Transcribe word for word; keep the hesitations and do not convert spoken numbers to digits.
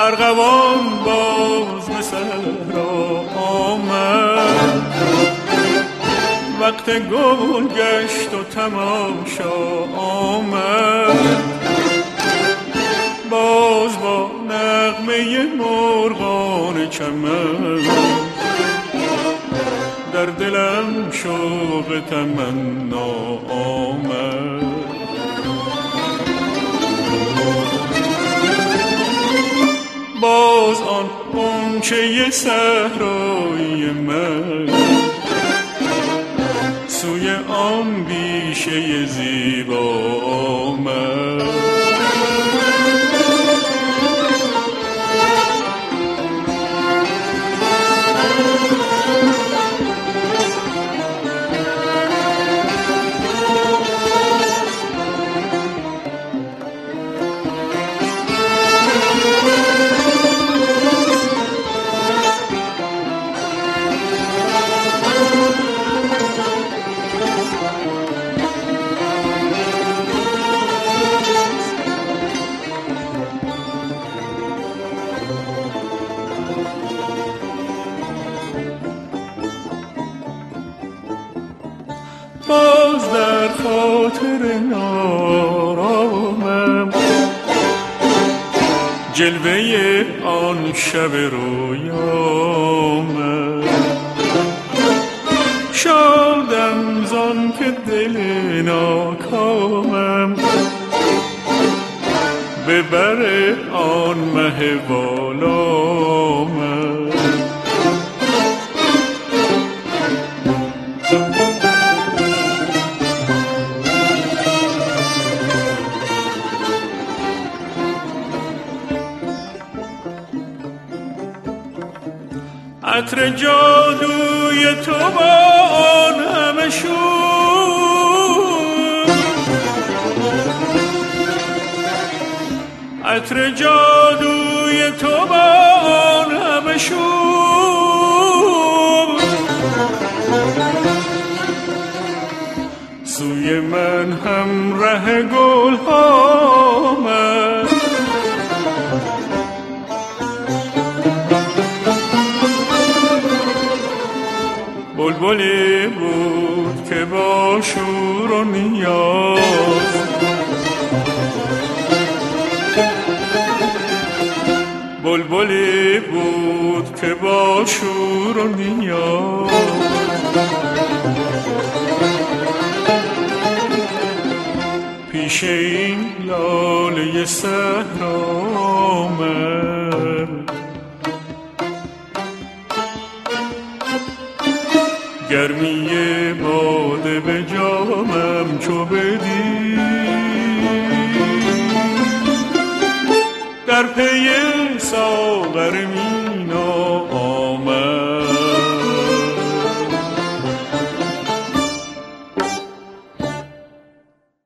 ارغوان باز به صحرا آمد، وقت گل گشت و تماشا آمد. باز با نغمه مرغان چمن در دلم شوق تمنا آمد. باز آن غنچه صحرایی من سوی آن بیشه زیبا آمد. باز در خاطر نارامم جلوه آن شب رویامم. شادم زان که دل ناکامم به بر آن مه والامم. عطر جادوی تو با آن همه شور، عطر جادوی تو با آن همه شور سوی من هم ره گل آمد. بلبلی بود که با شور و نیاز بلبلی بود که با شور و نیاز پیش این لاله صحرا آمد. گرمی باده به جامم چو بدی در پی ساغر مینا